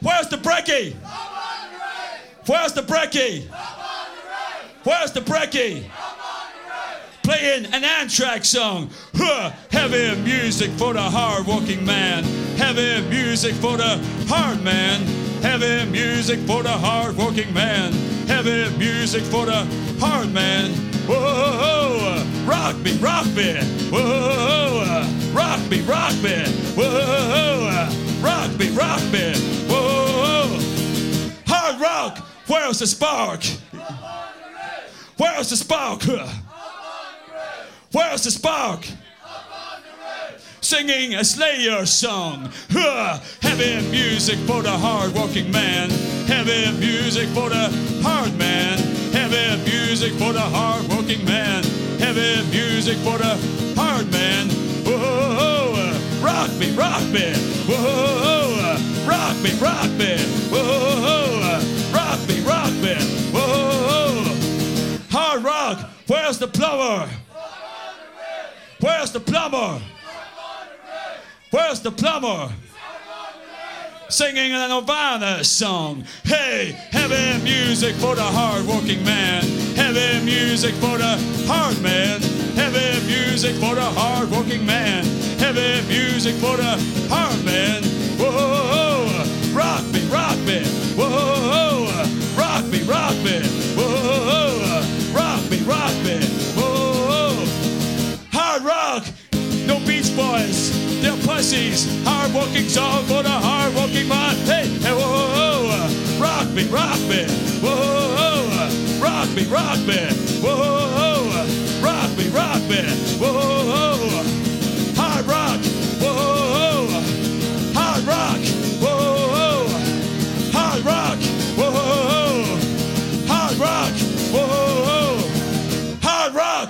Where's the brekkie? Where's the brekkie? Where's the brekkie? Playing an Anthrax song. Heavy music for the hard-working man. Heavy music for the hard man. Heavy music for the hard-working man. Heavy music for the hard man. Whoa, rock me, rock me. Whoa, rock me, rock me. Whoa, rock me, rock me. Whoa, hard rock. Where's the spark? Where's the spark? Where's the spark? Singing a Slayer song. Heavy music for the hard-working man. Heavy music for the hard man. Heavy music for the hard-working man. Heavy music for the hard man. Whoa, rock me, rock me. Whoa, rock me, rock me. Whoa, rock me, rock me. Whoa, hard rock. Where's the plumber? Where's the plumber? Where's the plumber? Singing a Nirvana song. Hey, heavy music for the hard-working man. Heavy music for the hard man. Heavy music for the hard-working man. Heavy music for the hard man. Whoa, rock me, rock me. Whoa, rock me, rock me. Whoa, rock me, rock me. Whoa, hard rock. No Beach Boys. They're pussies. Hard-working song for the hard-working man. Hey, hey, whoa, rock me, rock me. Whoa, rock me, rock me. Whoa, rock me, rock me. Whoa, hard rock. Whoa, hard rock. Whoa, hard rock. Whoa, hard rock. Whoa, hard rock.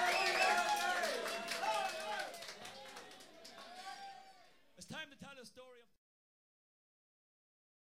It's time to tell a story.